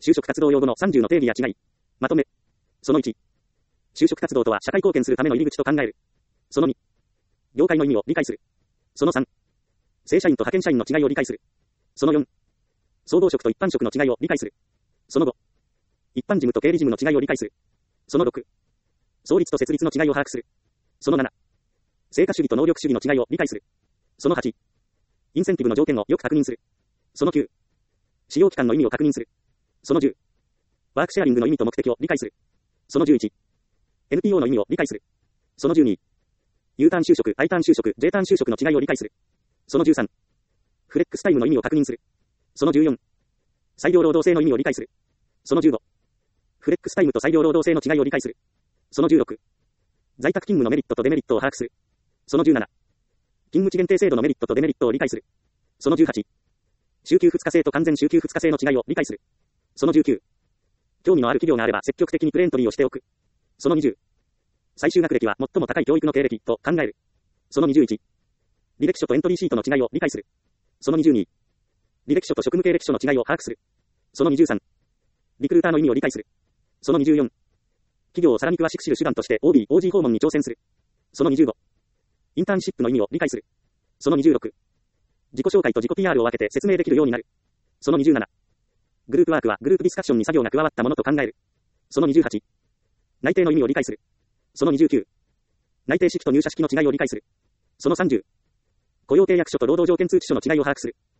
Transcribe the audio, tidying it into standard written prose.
就職活動用語の30の定義や違い。まとめ。その1。就職活動とは社会貢献するための入り口と考える。その2。業界の意味を理解する。その3。正社員と派遣社員の違いを理解する。その4。総合職と一般職の違いを理解する。その5。一般事務と経理事務の違いを理解する。その6。創立と設立の違いを把握する。その7。成果主義と能力主義の違いを理解する。その8。インセンティブの条件をよく確認する。その9。使用期間の意味を確認する。その10。ワークシェアリングの意味と目的を理解する。その11。NPO の意味を理解する。その12。U ターン就職、I ターン就職、J ターン就職の違いを理解する。その13。フレックスタイムの意味を確認する。その14。裁量労働制の意味を理解する。その15。フレックスタイムと裁量労働制の違いを理解する。その16。在宅勤務のメリットとデメリットを把握する。その17。勤務地限定制度のメリットとデメリットを理解する。その18。週休2日制と完全週休2日制の違いを理解する。その19。興味のある企業があれば積極的にプレエントリーをしておく。その20。最終学歴は最も高い教育の経歴と考える。その21。履歴書とエントリーシートの違いを理解する。その22。履歴書と職務経歴書の違いを把握する。その23。リクルーターの意味を理解する。その24。企業をさらに詳しく知る手段として OB、OG 訪問に挑戦する。その25。インターンシップの意味を理解する。その26。自己紹介と自己 PR を分けて説明できるようになる。その27。グループワークはグループディスカッションに作業が加わったものと考える。その28。内定の意味を理解する。その29。内定式と入社式の違いを理解する。その30。雇用契約書と労働条件通知書の違いを把握する。